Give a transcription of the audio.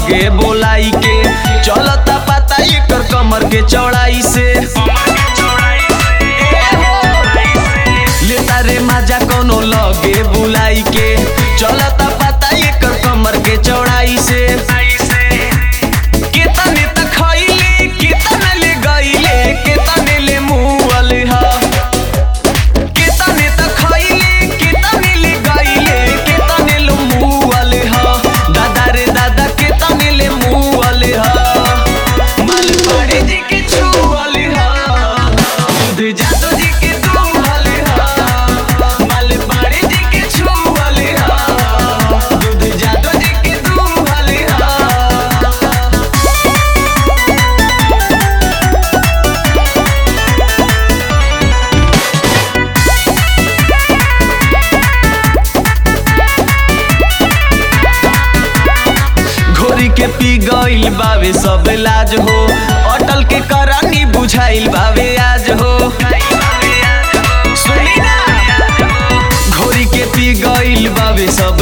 लगे बोलाई के चलता पता एकर कमर के चौड़ाई से लेता रे मजा कोनो लगे बुलाई के चलता पता एकर कमर के चौड़ाई से कितने तक खइले कितने ले गइले कितने ले मुअल हा कितने तक खइले कितने ले गइले कितने ले मुअल हा दादा रे दादा कितने ले मुअल हा माल पड़े जी के छुअल हा दूध जादू जी के दूहल हा माल पड़े जी के छुअल हा दूध जादू जी के दूहल हा। घोरी के पी गइल बावे सब लाज हो अटल के करानी बुझाइल बावे आज हो सुनी ना घोरी के पी गइल बावे सब